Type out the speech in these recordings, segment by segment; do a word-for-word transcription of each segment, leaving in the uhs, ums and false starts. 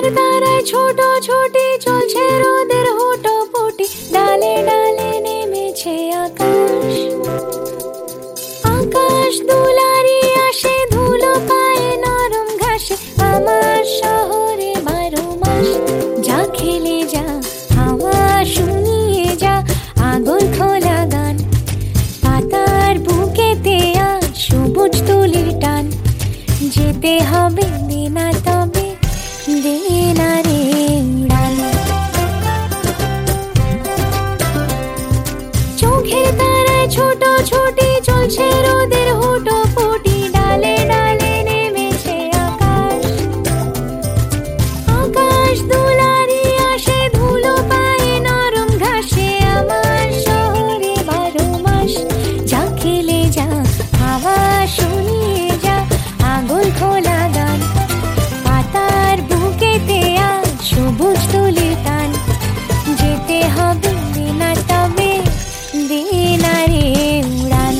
চোখের তারায় ছোট ছোটি চলছে রোদের হুটোপুটি, ডালে ডালে নেমেছে আকাশ। আকাশ দুলারি আসে, ধুলো পায়ে নরম ঘাসে, আমার শহরে বারো মাস। যা খেলে যা, হাওয়া শুনিয়ে যা, আগুন খোলা গান, পাতার বুকেতে আজ সবুজ তুলির টান। যেতে হবে দেনা তবে দেনা রে উড়ান। চোখের তারায় ছোট ছোটি চলছে রোদের হুটোপুটি, ডালে ডালে নেমেছে আকাশ। আকাশ দুলারি আসে, ধুলো পায়ে নরম ঘাসে, আমার শহরে বারো মাস। যা খেলে যা, হাওয়া শুনিয়ে যা, আগুন খোলা গান, পাতার বুকেতে আজ সবুজ তুলির টান। যেতে হবে দেনা তবে দেনা রে উড়ান।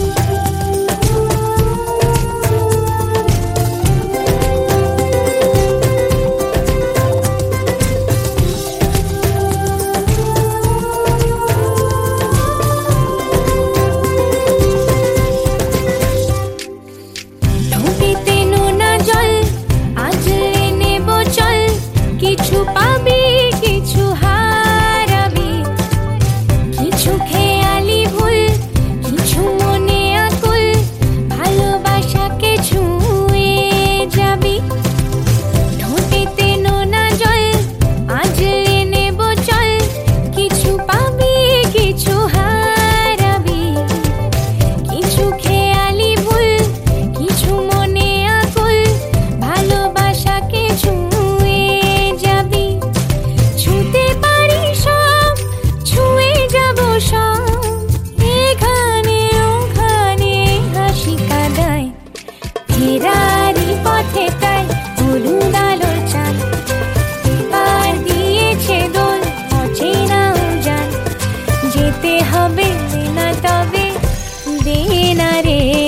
ধুতিতে নোনা জল আজ নেব চল, কিছু পাবি কিছু হারাবি, কিছু খেয়ালি ভুল কিছু মনে আকুল, ভালোবাসাকে ছুঁয়ে যাবি। ধুতিতে নোনা জল আজ নেব চল, কিছু পাবি কিছু হারাবি, কিছু খেয়ালি ভুল কিছু মনে আকুল, ভালোবাসাকে ছুঁয়ে যাবি। ছুঁতে পারি সব, ছুঁয়ে যাব সব, এখানে ওখানে হাসি কাঁদায়, ফেরারি পথে তাই হলুদ আলোর চাঁদ। পার দিয়েছে দোল অচেনা উজান, যেতে হবে দেনা তবে দেনা রে